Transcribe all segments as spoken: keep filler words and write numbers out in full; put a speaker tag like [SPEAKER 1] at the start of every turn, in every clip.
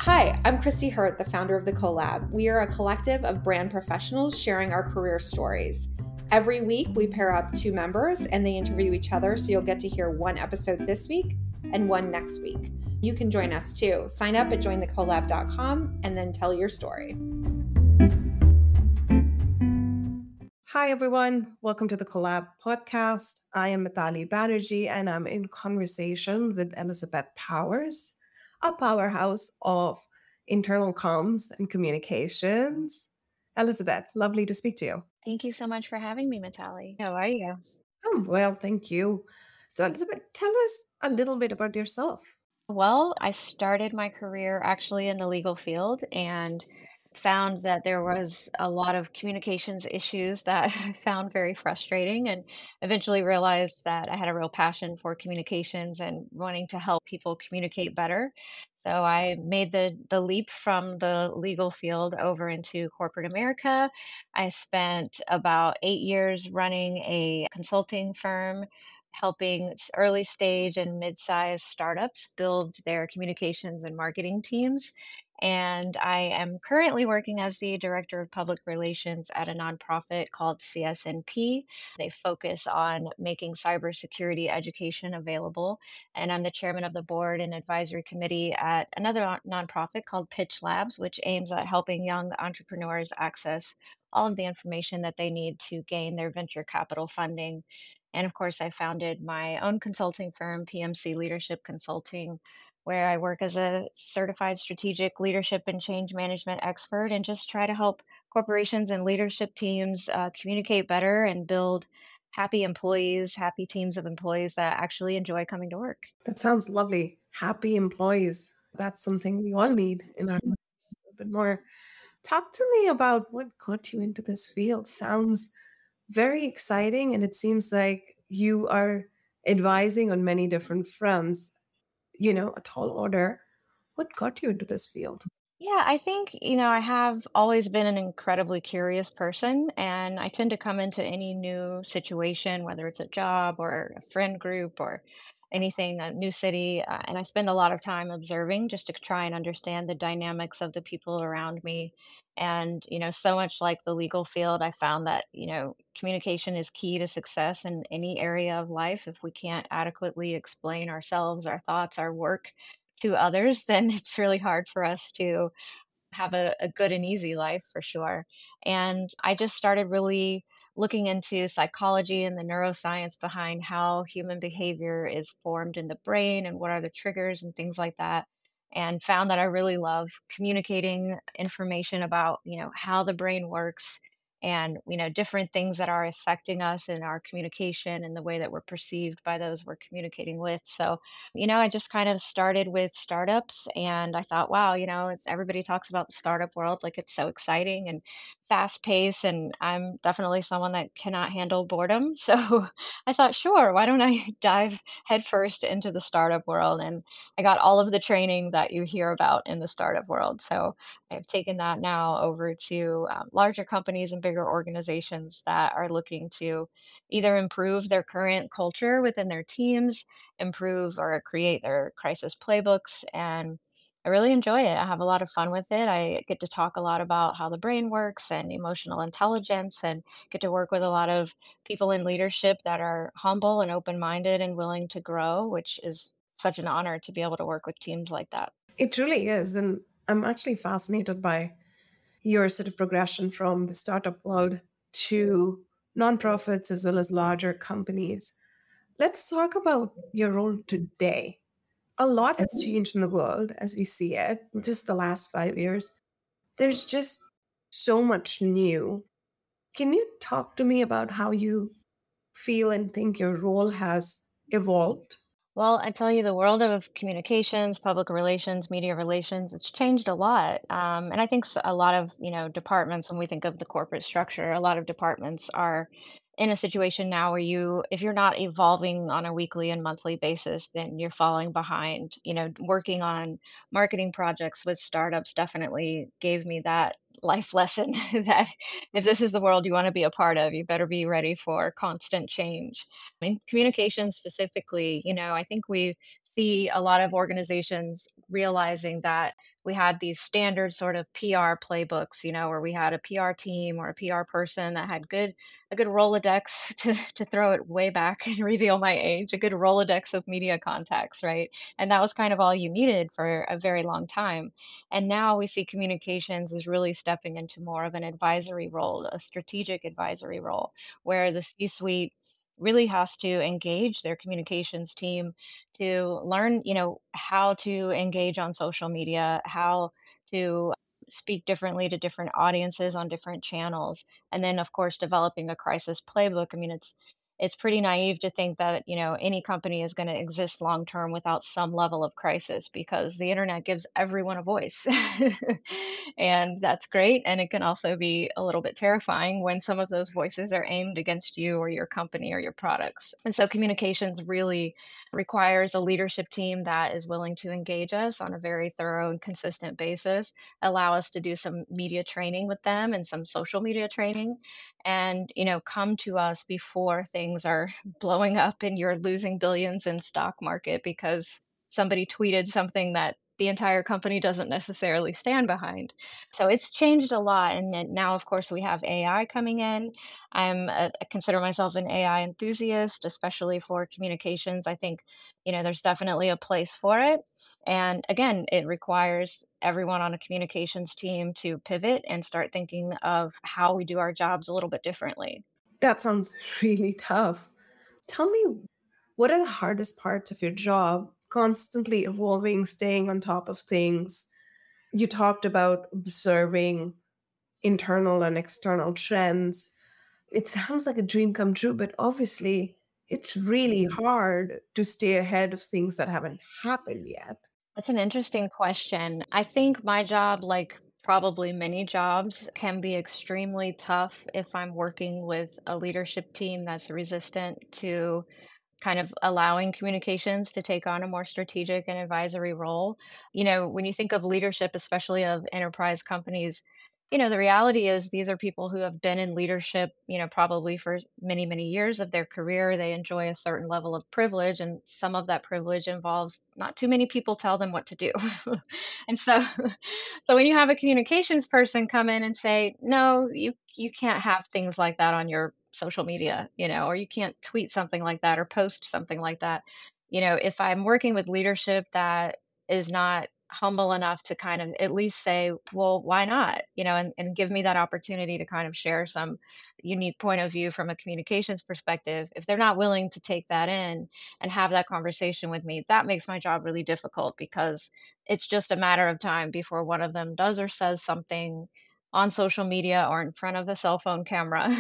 [SPEAKER 1] Hi, I'm Christy Hurt, the founder of The Collab. We are a collective of brand professionals sharing our career stories. Every week, we pair up two members and they interview each other, so you'll get to hear one episode this week and one next week. You can join us too. Sign up at join the collab dot com and then tell your story.
[SPEAKER 2] Hi, everyone. Welcome to the Collab podcast. I am Mithali Banerjee, and I'm in conversation with Elizabeth Powers, a powerhouse of internal comms and communications. Elizabeth, lovely to speak to you.
[SPEAKER 3] Thank you so much for having me, Matali. How are you?
[SPEAKER 2] Oh, well, thank you. So, Elizabeth, tell us a little bit about yourself.
[SPEAKER 3] Well, I started my career actually in the legal field and found that there was a lot of communications issues that I found very frustrating, and eventually realized that I had a real passion for communications and wanting to help people communicate better. So I made the the leap from the legal field over into corporate America. I spent about eight years running a consulting firm, helping s- early stage and mid-sized startups build their communications and marketing teams. And I am currently working as the director of public relations at a nonprofit called C S N P. They focus on making cybersecurity education available. And I'm the chairman of the board and advisory committee at another non- nonprofit called Pitch Labs, which aims at helping young entrepreneurs access all of the information that they need to gain their venture capital funding. And of course, I founded my own consulting firm, P M C Leadership Consulting, where I work as a certified strategic leadership and change management expert and just try to help corporations and leadership teams uh, communicate better and build happy employees, happy teams of employees that actually enjoy coming to work.
[SPEAKER 2] That sounds lovely. Happy employees. That's something we all need in our lives a bit more. Talk to me about what got you into this field. Sounds very exciting, and it seems like you are advising on many different fronts, you know, a tall order. What got you into this field?
[SPEAKER 3] Yeah, I think, you know, I have always been an incredibly curious person, and I tend to come into any new situation, whether it's a job or a friend group or anything, a new city, uh, and I spend a lot of time observing just to try and understand the dynamics of the people around me. And, you know, so much like the legal field, I found that, you know, communication is key to success in any area of life. If we can't adequately explain ourselves, our thoughts, our work, to others, then it's really hard for us to have a, a good and easy life for sure. And I just started really looking into psychology and the neuroscience behind how human behavior is formed in the brain and what are the triggers and things like that. And found that I really love communicating information about, you know, how the brain works and, you know, different things that are affecting us in our communication and the way that we're perceived by those we're communicating with. So you know, I just kind of started with startups and I thought, wow, you know, it's everybody talks about the startup world like it's so exciting and fast paced and I'm definitely someone that cannot handle boredom. So I thought, sure, why don't I dive headfirst into the startup world? And I got all of the training that you hear about in the startup world. So I've taken that now over to um, larger companies and bigger organizations that are looking to either improve their current culture within their teams, improve or create their crisis playbooks. And I really enjoy it. I have a lot of fun with it. I get to talk a lot about how the brain works and emotional intelligence, and get to work with a lot of people in leadership that are humble and open minded and willing to grow, which is such an honor to be able to work with teams like that.
[SPEAKER 2] It truly is. And I'm actually fascinated by your sort of progression from the startup world to nonprofits as well as larger companies. Let's talk about your role today. A lot has changed in the world as we see it in just the last five years. There's just so much new. Can you talk to me about how you feel and think your role has evolved?
[SPEAKER 3] Well, I tell you, the world of communications, public relations, media relations, it's changed a lot. Um, and I think s- a lot of, you know, departments, when we think of the corporate structure, a lot of departments are in a situation now where you, if you're not evolving on a weekly and monthly basis, then you're falling behind. You know, working on marketing projects with startups definitely gave me that life lesson that if this is the world you want to be a part of, you better be ready for constant change. In communication specifically, you know, I think we see a lot of organizations realizing that we had these standard sort of P R playbooks, you know, where we had a P R team or a P R person that had good a good Rolodex to to throw it way back and reveal my age, a good Rolodex of media contacts, right? And that was kind of all you needed for a very long time. And now we see communications is really stepping into more of an advisory role, a strategic advisory role, where the C-suite really has to engage their communications team to learn, you know, how to engage on social media, how to speak differently to different audiences on different channels. And then of course developing a crisis playbook. I mean, it's it's pretty naive to think that, you know, any company is going to exist long term without some level of crisis because the internet gives everyone a voice. And that's great. And it can also be a little bit terrifying when some of those voices are aimed against you or your company or your products. And so communications really requires a leadership team that is willing to engage us on a very thorough and consistent basis, allow us to do some media training with them and some social media training, and, you know, come to us before things are blowing up and you're losing billions in stock market because somebody tweeted something that the entire company doesn't necessarily stand behind. So it's changed a lot. And then now, of course, we have A I coming in. I'm a, I consider myself an A I enthusiast, especially for communications. I think, you know, there's definitely a place for it. And again, it requires everyone on a communications team to pivot and start thinking of how we do our jobs a little bit differently.
[SPEAKER 2] That sounds really tough. Tell me, what are the hardest parts of your job? Constantly evolving, staying on top of things. You talked about observing internal and external trends. It sounds like a dream come true, but obviously it's really hard to stay ahead of things that haven't happened yet.
[SPEAKER 3] That's an interesting question. I think my job, like probably many jobs, can be extremely tough if I'm working with a leadership team that's resistant to kind of allowing communications to take on a more strategic and advisory role. You know, when you think of leadership, especially of enterprise companies, you know, the reality is these are people who have been in leadership, you know, probably for many, many years of their career. They enjoy a certain level of privilege, and some of that privilege involves not too many people tell them what to do. And so, so when you have a communications person come in and say, no, you you can't have things like that on your social media, you know, or you can't tweet something like that or post something like that. You know, if I'm working with leadership that is not humble enough to kind of at least say, well, why not? You know, and, and give me that opportunity to kind of share some unique point of view from a communications perspective. If they're not willing to take that in and have that conversation with me, that makes my job really difficult because it's just a matter of time before one of them does or says something on social media or in front of a cell phone camera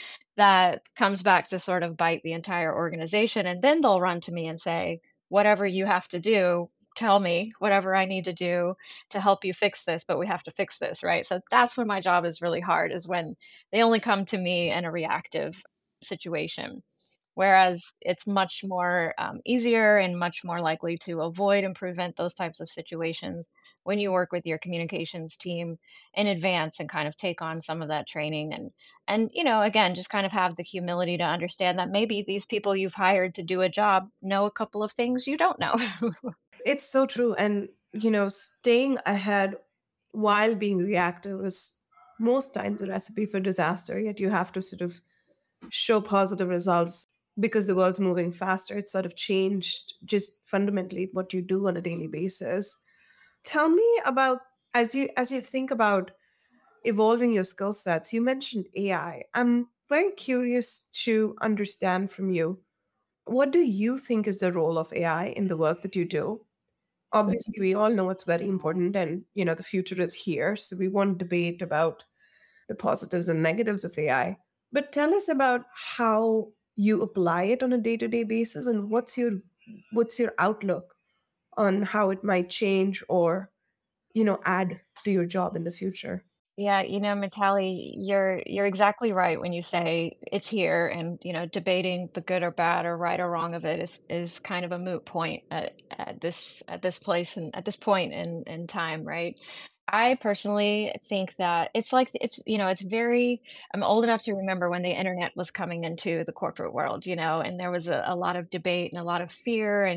[SPEAKER 3] that comes back to sort of bite the entire organization. And then they'll run to me and say, whatever you have to do, tell me whatever I need to do to help you fix this, but we have to fix this, right? So that's when my job is really hard, is when they only come to me in a reactive situation. Whereas it's much more um, easier and much more likely to avoid and prevent those types of situations when you work with your communications team in advance and kind of take on some of that training and and you know, again, just kind of have the humility to understand that maybe these people you've hired to do a job know a couple of things you don't know.
[SPEAKER 2] It's so true. And, you know, staying ahead while being reactive is most times a recipe for disaster, yet you have to sort of show positive results because the world's moving faster. It's sort of changed just fundamentally what you do on a daily basis. Tell me about, as you as you think about evolving your skill sets, you mentioned A I. I'm very curious to understand from you, what do you think is the role of A I in the work that you do? Obviously, we all know it's very important, and you know the future is here, so we won't debate about the positives and negatives of A I. But tell us about how you apply it on a day-to-day basis, and what's your what's your outlook on how it might change or, you know, add to your job in the future.
[SPEAKER 3] Yeah, you know, Mitali, you're you're exactly right when you say it's here, and you know, debating the good or bad or right or wrong of it is is kind of a moot point at, at this at this place and at this point in in time, right? I personally think that it's like it's you know, it's very I'm old enough to remember when the internet was coming into the corporate world, you know, and there was a, a lot of debate and a lot of fear and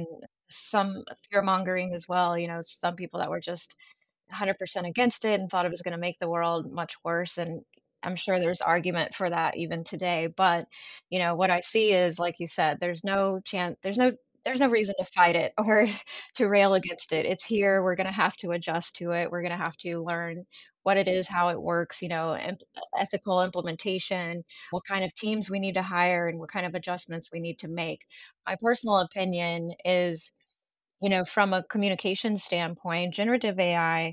[SPEAKER 3] some fear mongering as well. You know, some people that were just one hundred percent against it and thought it was going to make the world much worse. And I'm sure there's argument for that even today. But, you know, what I see is, like you said, there's no chance, there's no, there's no reason to fight it or to rail against it. It's here. We're going to have to adjust to it. We're going to have to learn what it is, how it works, you know, imp- ethical implementation, what kind of teams we need to hire, and what kind of adjustments we need to make. My personal opinion is, you know, from a communication standpoint, generative A I,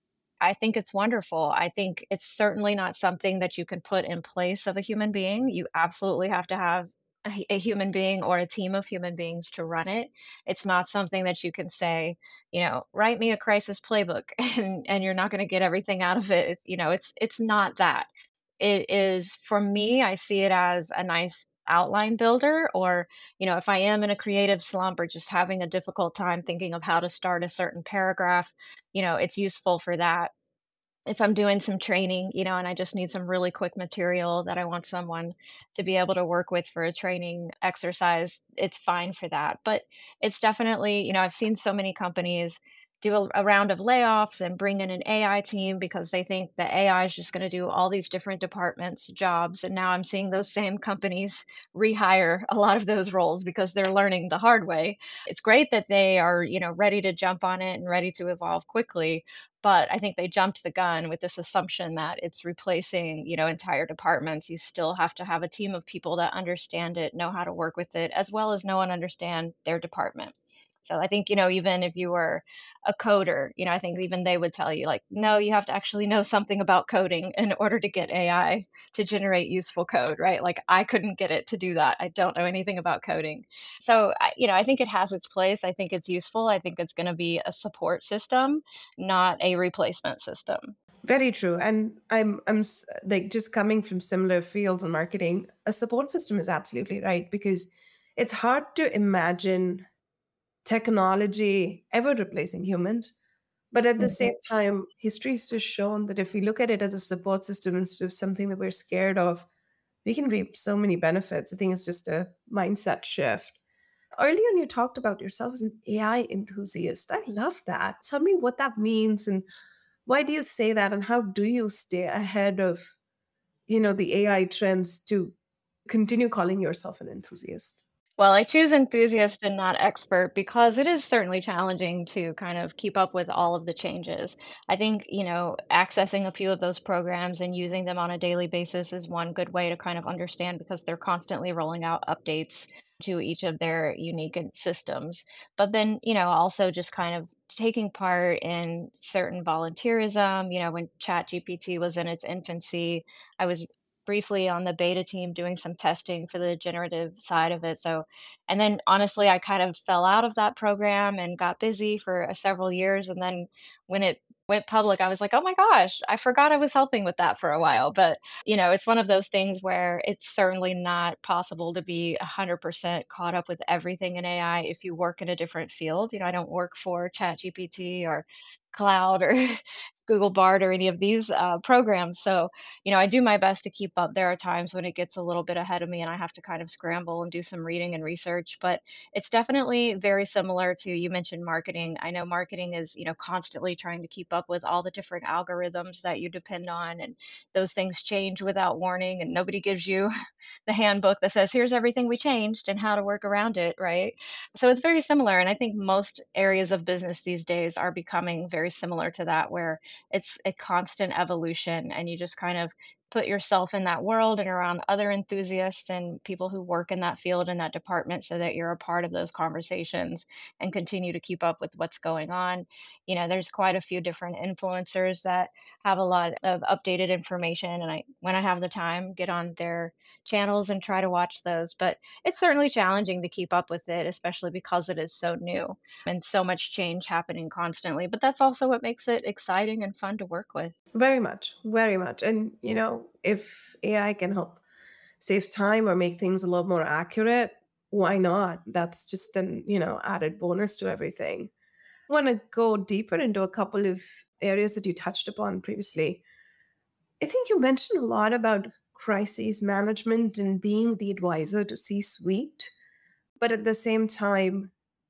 [SPEAKER 3] I think it's wonderful. I think it's certainly not something that you can put in place of a human being. You absolutely have to have a, hu- a human being or a team of human beings to run it. It's not something that you can say, you know, write me a crisis playbook and and you're not going to get everything out of it. It's, you know, it's it's not that. It is, for me, I see it as a nice outline builder, or, you know, if I am in a creative slump or just having a difficult time thinking of how to start a certain paragraph, you know, it's useful for that. If I'm doing some training, you know, and I just need some really quick material that I want someone to be able to work with for a training exercise, it's fine for that. But it's definitely, you know, I've seen so many companies do a, a round of layoffs and bring in an A I team because they think that A I is just going to do all these different departments' jobs. And now I'm seeing those same companies rehire a lot of those roles because they're learning the hard way. It's great that they are, you know, ready to jump on it and ready to evolve quickly, but I think they jumped the gun with this assumption that it's replacing, you know, entire departments. You still have to have a team of people that understand it, know how to work with it, as well as know and understand their department. So I think, you know, even if you were a coder, you know, I think even they would tell you, like, no, you have to actually know something about coding in order to get A I to generate useful code, right? Like, I couldn't get it to do that. I don't know anything about coding. So, I, you know, I think it has its place. I think it's useful. I think it's going to be a support system, not a replacement system.
[SPEAKER 2] Very true. And I'm I'm s- like, just coming from similar fields in marketing, a support system is absolutely right, because it's hard to imagine technology ever replacing humans. But at the
[SPEAKER 3] Mhm.
[SPEAKER 2] same time, history has just shown that if we look at it as a support system instead of something that we're scared of, we can reap so many benefits. I think it's just a mindset shift. Earlier, you talked about yourself as an A I enthusiast. I love that. Tell me what that means, and why do you say that, and how do you stay ahead of, you know, the A I trends to continue calling yourself an enthusiast?
[SPEAKER 3] Well, I choose enthusiast and not expert because it is certainly challenging to kind of keep up with all of the changes. I think, you know, accessing a few of those programs and using them on a daily basis is one good way to kind of understand, because they're constantly rolling out updates to each of their unique and- systems. But then, you know, also just kind of taking part in certain volunteerism. You know, when ChatGPT was in its infancy, I was briefly on the beta team doing some testing for the generative side of it. So, and then honestly, I kind of fell out of that program and got busy for uh, several years. And then when it went public, I was like, oh my gosh, I forgot I was helping with that for a while. But, you know, it's one of those things where it's certainly not possible to be one hundred percent caught up with everything in A I if you work in a different field. You know, I don't work for ChatGPT or Cloud or Google Bard or any of these uh, programs. So, you know, I do my best to keep up. There are times when it gets a little bit ahead of me and I have to kind of scramble and do some reading and research, but it's definitely very similar to, you mentioned marketing. I know marketing is, you know, constantly trying to keep up with all the different algorithms that you depend on, and those things change without warning, and nobody gives you the handbook that says, here's everything we changed and how to work around it, right? So it's very similar. And I think most areas of business these days are becoming very similar to that, where it's a constant evolution and you just kind of put yourself in that world and around other enthusiasts and people who work in that field and that department so that you're a part of those conversations and continue to keep up with what's going on. You know, there's quite a few different influencers that have a lot of updated information, and I, when I have the time, get on their channels and try to watch those. But it's certainly challenging to keep up with it, especially because it is so new and so much change happening constantly. But that's also what makes it exciting and fun to work with.
[SPEAKER 2] Very much, very much. And, you know, if A I can help save time or make things a little more accurate, why not? That's just an, you know, added bonus to everything. I want to go deeper into a couple of areas that you touched upon previously. I think you mentioned a lot about crisis management and being the advisor to C suite, but at the same time,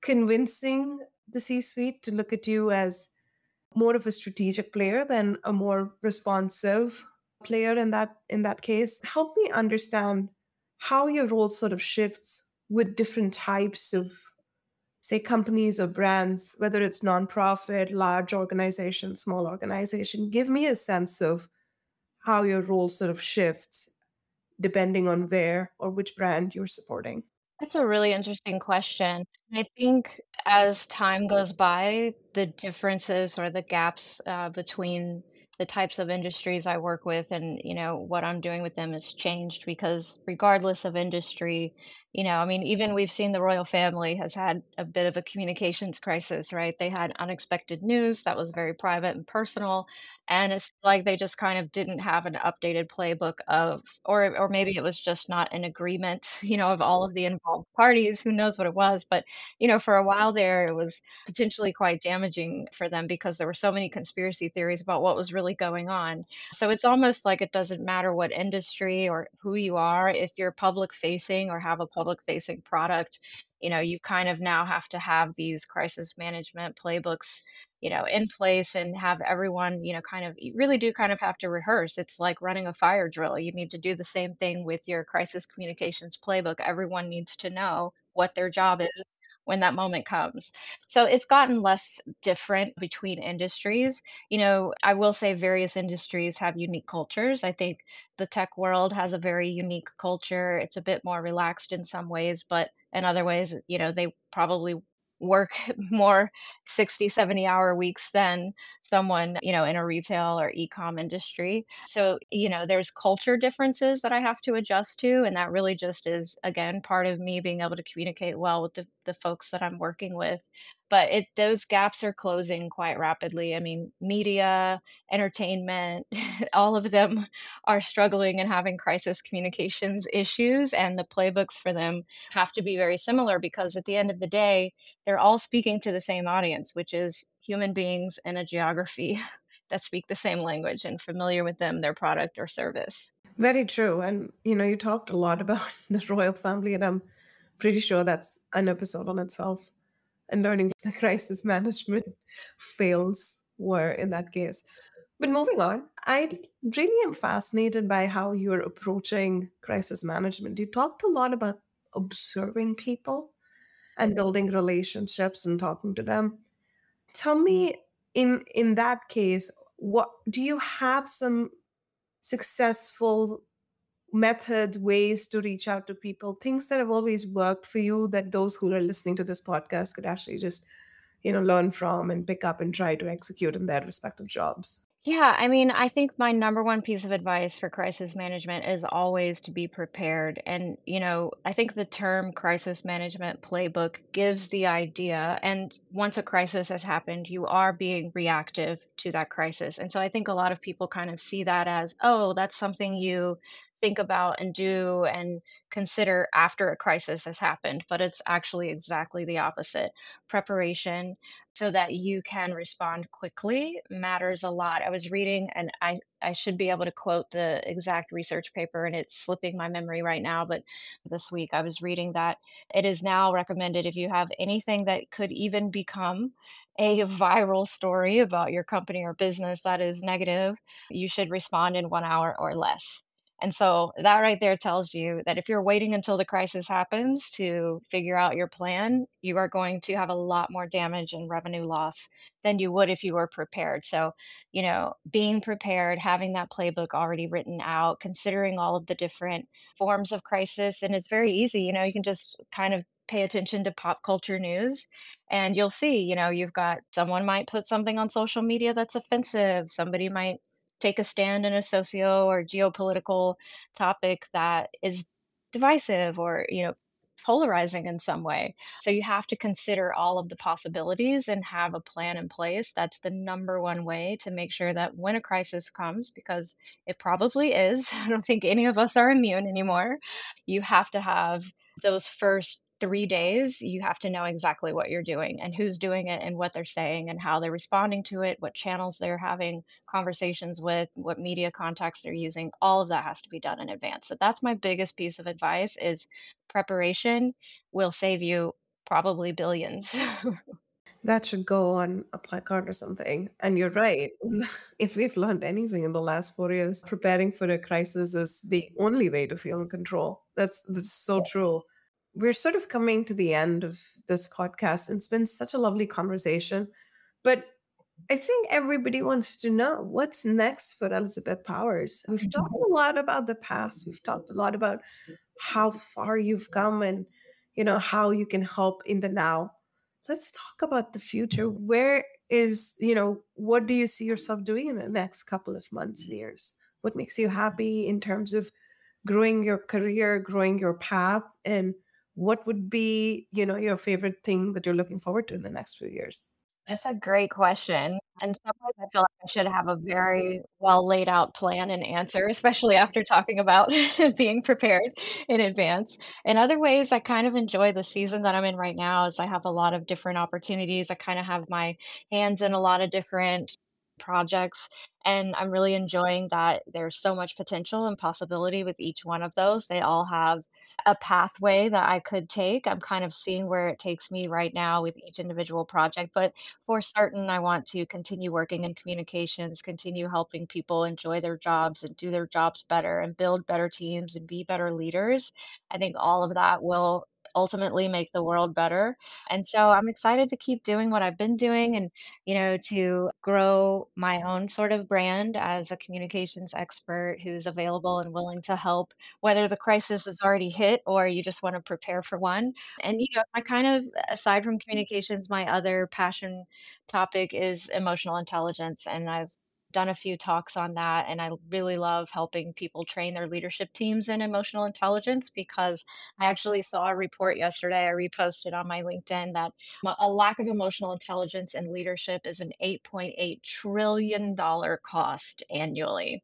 [SPEAKER 2] convincing the C suite to look at you as more of a strategic player than a more responsive player in that in that case? Help me understand how your role sort of shifts with different types of, say, companies or brands, whether it's nonprofit, large organization, small organization. Give me a sense of how your role sort of shifts depending on where or which brand you're supporting.
[SPEAKER 3] That's a really interesting question. I think as time goes by, the differences or the gaps uh, between the types of industries I work with and, you know, what I'm doing with them has changed because regardless of industry, you know, I mean, even we've seen the royal family has had a bit of a communications crisis, right? They had unexpected news that was very private and personal, and it's like they just kind of didn't have an updated playbook of or or maybe it was just not an agreement, you know, of all of the involved parties, who knows what it was, but, you know, for a while there, it was potentially quite damaging for them because there were so many conspiracy theories about what was really going on. So it's almost like it doesn't matter what industry or who you are, if you're public facing or have a public facing product, you know, you kind of now have to have these crisis management playbooks, you know, in place and have everyone, you know, kind of you really do kind of have to rehearse. It's like running a fire drill. You need to do the same thing with your crisis communications playbook. Everyone needs to know what their job is when that moment comes. So it's gotten less different between industries. You know, I will say various industries have unique cultures. I think the tech world has a very unique culture. It's a bit more relaxed in some ways, but in other ways, you know, they probably work more sixty, seventy hour weeks than someone, you know, in a retail or e-com industry. So, you know, there's culture differences that I have to adjust to. And that really just is, again, part of me being able to communicate well with the, the folks that I'm working with. But it those gaps are closing quite rapidly. I mean, media, entertainment, all of them are struggling and having crisis communications issues. And the playbooks for them have to be very similar because at the end of the day, they're all speaking to the same audience, which is human beings in a geography that speak the same language and familiar with them, their product or service.
[SPEAKER 2] Very true. And, you know, you talked a lot about the royal family, and I'm pretty sure that's an episode on itself. And learning the crisis management fails were in that case. But moving on, I really am fascinated by how you're approaching crisis management. You talked a lot about observing people and building relationships and talking to them. Tell me, in in that case, what do you have some successful method ways to reach out to people, things that have always worked for you that those who are listening to this podcast could actually just, you know, learn from and pick up and try to execute in their respective jobs?
[SPEAKER 3] Yeah, I mean, I think my number one piece of advice for crisis management is always to be prepared. And, you know, I think the term crisis management playbook gives the idea. And once a crisis has happened, you are being reactive to that crisis. And so I think a lot of people kind of see that as, oh, that's something you think about and do and consider after a crisis has happened. But it's actually exactly the opposite. Preparation so that you can respond quickly matters a lot. I was reading, and I, I should be able to quote the exact research paper, and it's slipping my memory right now. But this week I was reading that it is now recommended if you have anything that could even become a viral story about your company or business that is negative, you should respond in one hour or less. And so that right there tells you that if you're waiting until the crisis happens to figure out your plan, you are going to have a lot more damage and revenue loss than you would if you were prepared. So, you know, being prepared, having that playbook already written out, considering all of the different forms of crisis. And it's very easy, you know, you can just kind of pay attention to pop culture news and you'll see, you know, you've got someone might put something on social media that's offensive, somebody might take a stand in a socio or geopolitical topic that is divisive or, you know, polarizing in some way. So you have to consider all of the possibilities and have a plan in place. That's the number one way to make sure that when a crisis comes, because it probably is, I don't think any of us are immune anymore. You have to have those first three days, you have to know exactly what you're doing and who's doing it and what they're saying and how they're responding to it, what channels they're having conversations with, what media contacts they're using. All of that has to be done in advance. So that's my biggest piece of advice is preparation will save you probably billions.
[SPEAKER 2] That should go on a placard or something. And you're right. If we've learned anything in the last four years, preparing for a crisis is the only way to feel in control. That's that's so true. We're sort of coming to the end of this podcast. It's been such a lovely conversation. But I think everybody wants to know what's next for Elizabeth Powers. We've talked a lot about the past. We've talked a lot about how far you've come and you know how you can help in the now. Let's talk about the future. Where is, you know, what do you see yourself doing in the next couple of months and years? What makes you happy in terms of growing your career, growing your path, and what would be, you know, your favorite thing that you're looking forward to in the next few years?
[SPEAKER 3] That's a great question. And sometimes I feel like I should have a very well laid out plan and answer, especially after talking about being prepared in advance. In other ways, I kind of enjoy the season that I'm in right now as I have a lot of different opportunities. I kind of have my hands in a lot of different projects, and I'm really enjoying that there's so much potential and possibility with each one of those. They all have a pathway that I could take. I'm kind of seeing where it takes me right now with each individual project, but for certain, I want to continue working in communications, continue helping people enjoy their jobs and do their jobs better and build better teams and be better leaders. I think all of that will ultimately make the world better. And so I'm excited to keep doing what I've been doing and, you know, to grow my own sort of brand as a communications expert who's available and willing to help, whether the crisis is already hit or you just want to prepare for one. And, you know, I kind of, aside from communications, my other passion topic is emotional intelligence. And I've done a few talks on that. And I really love helping people train their leadership teams in emotional intelligence because I actually saw a report yesterday. I reposted on my LinkedIn that mo- a lack of emotional intelligence in leadership is an eight point eight trillion dollars cost annually.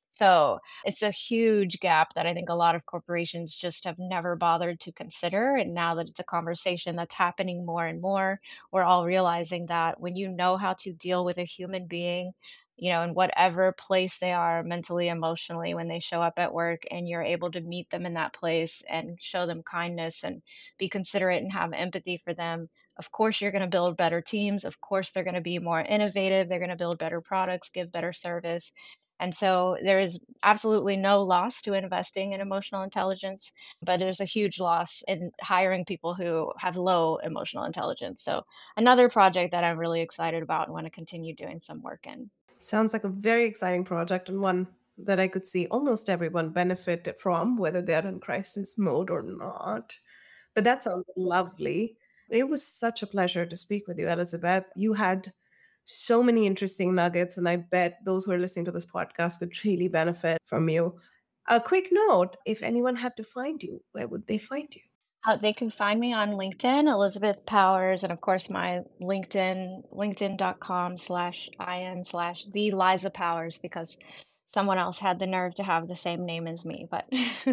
[SPEAKER 3] So it's a huge gap that I think a lot of corporations just have never bothered to consider. And now that it's a conversation that's happening more and more, we're all realizing that when you know how to deal with a human being, you know, in whatever place they are mentally, emotionally, when they show up at work, and you're able to meet them in that place and show them kindness and be considerate and have empathy for them, of course, you're going to build better teams. Of course, they're going to be more innovative. They're going to build better products, give better service. And so there is absolutely no loss to investing in emotional intelligence, but there's a huge loss in hiring people who have low emotional intelligence. So another project that I'm really excited about and want to continue doing some work in.
[SPEAKER 2] Sounds like a very exciting project and one that I could see almost everyone benefit from, whether they're in crisis mode or not. But that sounds lovely. It was such a pleasure to speak with you, Elizabeth. You had so many interesting nuggets, and I bet those who are listening to this podcast could really benefit from you. A quick note, if anyone had to find you, where would they find you?
[SPEAKER 3] Uh, they can find me on LinkedIn, Elizabeth Powers, and of course my LinkedIn, linkedin.com slash in slash the Liza Powers, because someone else had the nerve to have the same name as me. But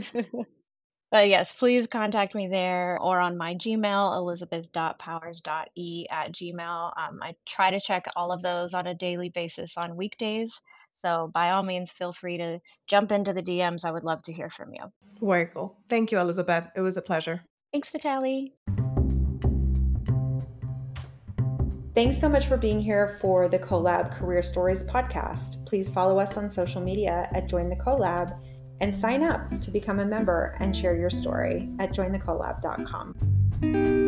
[SPEAKER 3] but yes, please contact me there or on my Gmail, elizabeth.powers.e at Gmail. Um, I try to check all of those on a daily basis on weekdays. So by all means, feel free to jump into the D Ms. I would love to hear from you.
[SPEAKER 2] Very cool. Thank you, Elizabeth. It was a pleasure.
[SPEAKER 3] Thanks, Vitaly.
[SPEAKER 1] Thanks so much for being here for the Collab Career Stories podcast. Please follow us on social media at Join the Collab and sign up to become a member and share your story at join the collab dot com.